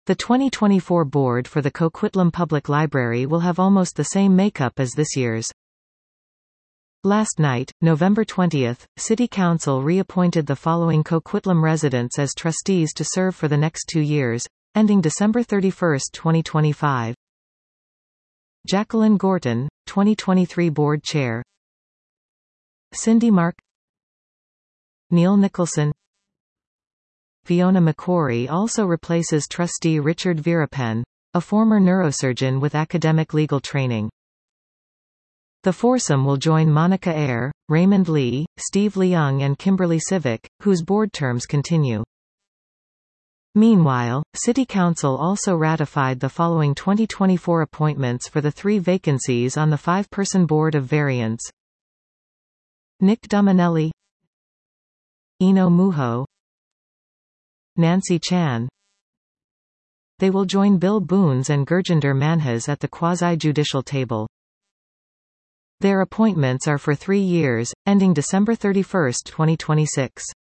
The 2024 board for the Coquitlam Public Library will have almost the same makeup as this year's. Last night, November 20, City Council reappointed the following Coquitlam residents as trustees to serve for the next 2 years, ending December 31, 2025. Jacqueline Gorton, 2023 Board Chair. Cindy Mark, Neil Nicholson. Fiona McQuarrie also replaces trustee Richard Virapen, a former neurosurgeon with academic legal training. The foursome will join Monica Eyre, Raymond Lee, Steve Leung and Kimberly Civic, whose board terms continue. Meanwhile, City Council also ratified the following 2024 appointments for the 3 vacancies on the 5-person Board of Variance: Nick Dominelli, Eno Muho, Nancy Chan. They will join Bill Boons and Gurjinder Manhas at the quasi-judicial table. Their appointments are for 3 years, ending December 31, 2026.